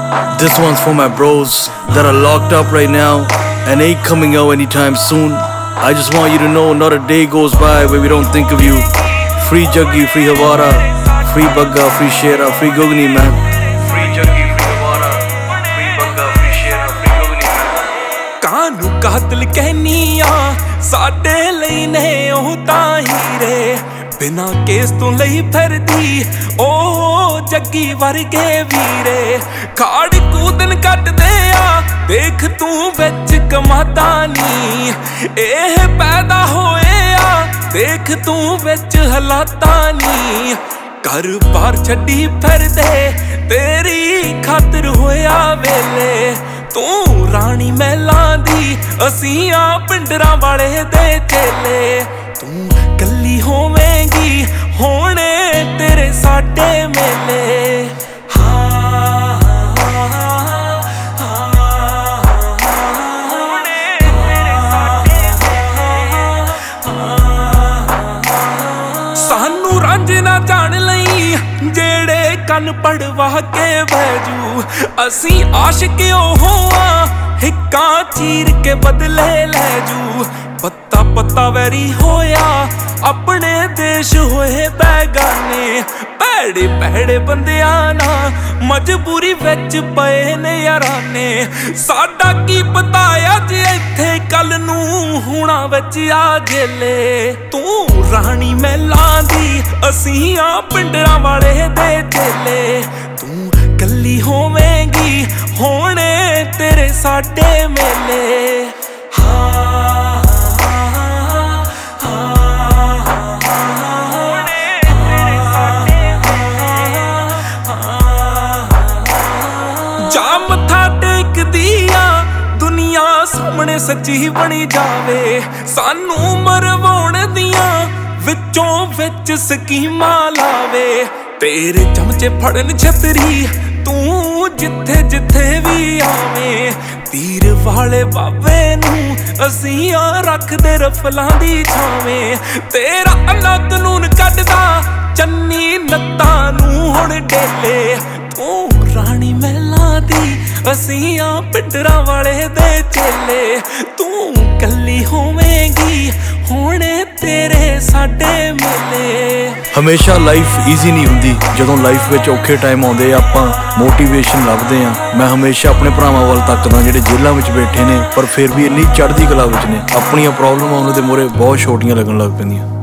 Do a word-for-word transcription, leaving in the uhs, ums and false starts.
This one's for my bros that are locked up right now and ain't coming out anytime soon. I just want you to know not a day goes by where we don't think of you. Free Juggy, free Havara, free Bagga, free Shera, free Gugni, man. Free Juggy, free Havara, free Bagga, free Shera, free Gugni, man. कानू कातल कहनी आ साडे लई ने ओह तां हीरे बिना case तों लई फिरदी ओ जग्गी वर्गे वीरे खाड़ कूदन कटदे आ देख तू विच कमादा नी एह पैदा होए आ देख तू विच हलाता नी घर बार छड्डी फिरदे तेरी खातर होया वेले तू रानी महलां दी असीं आ पिंडरां वाले दे चेले तू कल्ली होवेंगी होणे तेरे साडे मेले सानू रंज ना जान लई जेड़े कन पड़वा के बैजू असी आशिक ओहो आ हिक्का चीर के बदले ले जू पत्ता पत्ता वैरी होया अपने देश होए बैगाने भैड़े भैड़े बंदियां ना मजबूरी विच पए ने याराने साडा की पता अज इत्थे कल नू हुणा विच आ जेले तू रानी महलां दी असीं आ पिंडरां वाले दे चेले तू कल्ली होवेंगी होणे तेरे साडे मेले जा मत्था टेकदी आ दुनिया सामने सच्ची बनी जावे सानू मरवाउण दियां विचों विच स्कीमां लावे तेरे चमचे फड़न छतरी तू जिथे जिथे भी आवे तीर वाले बाबे नू असीं आ रखदे रफलां दी छावें तेरा अल्लाह कानून कढदा चन्नी नत्तां नू हुण डेले तू रानी महलां दी असीं आ पिंडरां वाले दे चेले तू कल्ली होवेंगी होणे तेरे साडे मेले हमेशा लाइफ ईजी नहीं हुंदी जदों लाइफ विच औखे टाइम आउंदे आपां मोटिवेशन लभदे आ मैं हमेशा अपने भरावां वल तकदा जिहड़े जेलां विच बैठे ने पर फिर भी इन्नी चढ़दी कला विच ने अपणियां प्रॉब्लमां उन्हां दे मोरे बहुत छोटियां लगन लग पैंदियां।